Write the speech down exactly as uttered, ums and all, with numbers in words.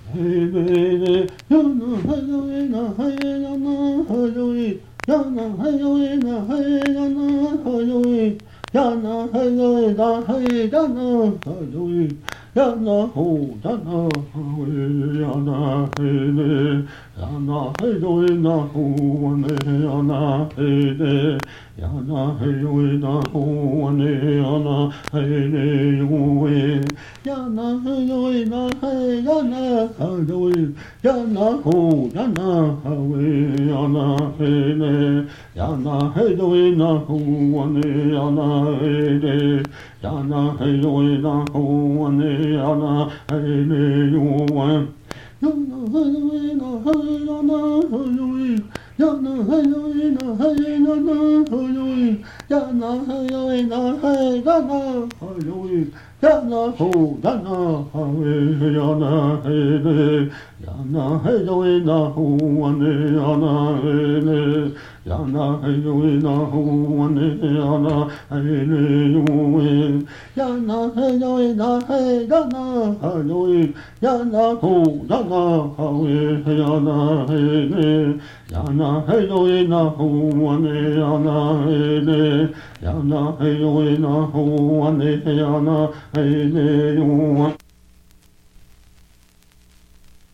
hey baby, yana hey yana hey yana hey yana hey yana hey yana hey yana hey yana hey yana hey yana ho yana hey yana hey yana hey yana ho yana hey yana hey yana ho yana hey yo yana hey yana hey yana hey yana ho yana hey yana hey yana hey yana ho yana hey yana hey yana ho yana hey yo Yana hey yana hey yana hey yana hey yana hey yana hey yana hey yana hey yana hey yana ho yana hey yana hey yana hey yana ho yana hey yana hey yana ho yana hey yo yana hey yana hey yana hey yana ho yana hey yana hey yana hey yana ho yana hey yana hey yana ho yana hey yo